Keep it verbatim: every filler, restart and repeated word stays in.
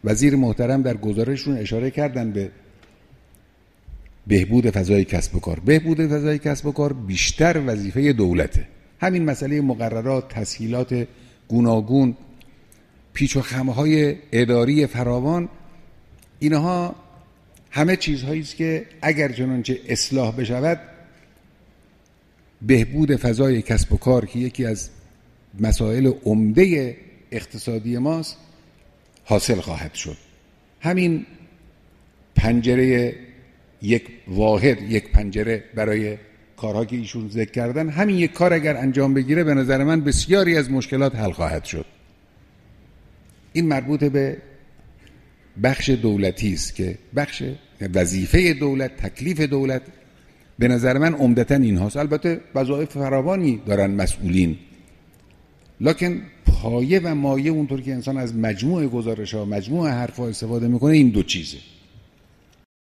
وزیر محترم در گزارششون اشاره کردن به بهبود فضای کسب و کار. بهبود فضای کسب و کار بیشتر وظیفه دولته. همین مسئله مقررات، تسهیلات گوناگون، پیچ و خم‌های اداری فراوان، اینها همه چیزهایی است که اگر چنانچه اصلاح بشود بهبود فضای کسب و کار که یکی از مسائل عمده اقتصادی ماست حاصل خواهد شد. همین پنجره یک واحد، یک پنجره برای کارها که ایشون ذکر کردن، همین یک کار اگر انجام بگیره به نظر من بسیاری از مشکلات حل خواهد شد. این مربوط به بخش دولتی است که بخش وظیفه دولت، تکلیف دولت به نظر من عمدتاً این هاست. البته وظایف فراوانی دارن مسئولین، لکن پایه و مایه اونطور که انسان از مجموع گزارش‌ها، مجموع حرف‌ها استفاده میکنه این دو چیزه.